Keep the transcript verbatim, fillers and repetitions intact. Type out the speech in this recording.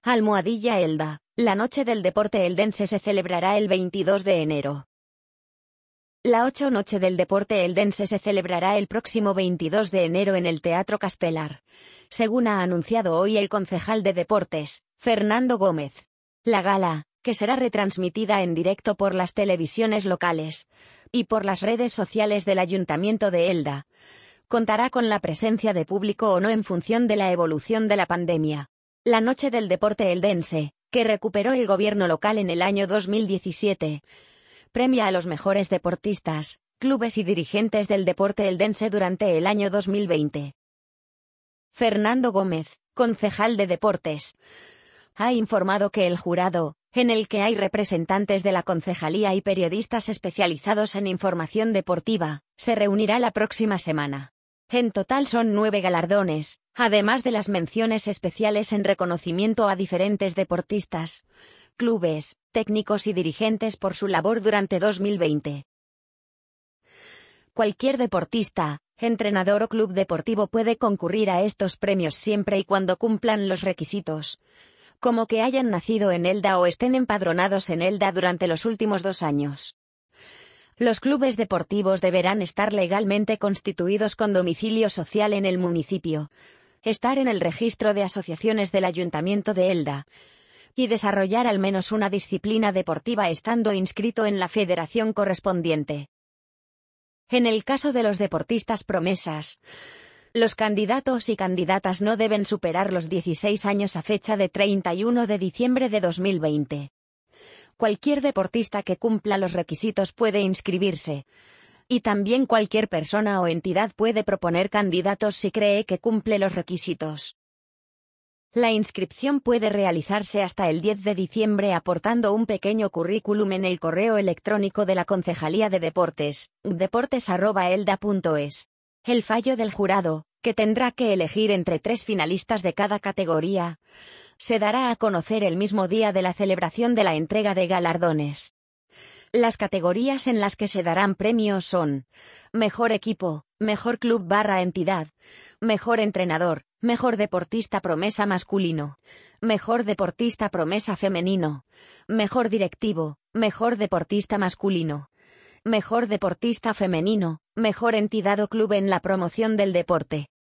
Almohadilla Elda, la noche del deporte eldense se celebrará el veintidós de enero. La ocho Noche del deporte eldense se celebrará el próximo veintidós de enero en el Teatro Castelar, según ha anunciado hoy el concejal de Deportes, Fernando Gómez. La gala, que será retransmitida en directo por las televisiones locales y por las redes sociales del Ayuntamiento de Elda, contará con la presencia de público o no en función de la evolución de la pandemia. La Noche del deporte eldense, que recuperó el gobierno local en el año dos mil diecisiete, premia a los mejores deportistas, clubes y dirigentes del deporte eldense durante el año dos mil veinte. Fernando Gómez, concejal de Deportes, ha informado que el jurado, en el que hay representantes de la concejalía y periodistas especializados en información deportiva, se reunirá la próxima semana. En total son nueve galardones, además de las menciones especiales en reconocimiento a diferentes deportistas, clubes, técnicos y dirigentes por su labor durante dos mil veinte. Cualquier deportista, entrenador o club deportivo puede concurrir a estos premios siempre y cuando cumplan los requisitos, como que hayan nacido en Elda o estén empadronados en Elda durante los últimos dos años. Los clubes deportivos deberán estar legalmente constituidos con domicilio social en el municipio, estar en el registro de asociaciones del Ayuntamiento de Elda y desarrollar al menos una disciplina deportiva estando inscrito en la federación correspondiente. En el caso de los deportistas promesas, los candidatos y candidatas no deben superar los dieciséis años a fecha de treinta y uno de diciembre de dos mil veinte. Cualquier deportista que cumpla los requisitos puede inscribirse, y también cualquier persona o entidad puede proponer candidatos si cree que cumple los requisitos. La inscripción puede realizarse hasta el diez de diciembre aportando un pequeño currículum en el correo electrónico de la Concejalía de Deportes, deportes arroba elda punto es. El fallo del jurado, que tendrá que elegir entre tres finalistas de cada categoría, se dará a conocer el mismo día de la celebración de la entrega de galardones. Las categorías en las que se darán premios son: Mejor Equipo, Mejor Club barra Entidad, Mejor Entrenador, Mejor Deportista Promesa Masculino, Mejor Deportista Promesa Femenino, Mejor Directivo, Mejor Deportista Masculino, Mejor Deportista Femenino, Mejor Entidad o Club en la promoción del deporte.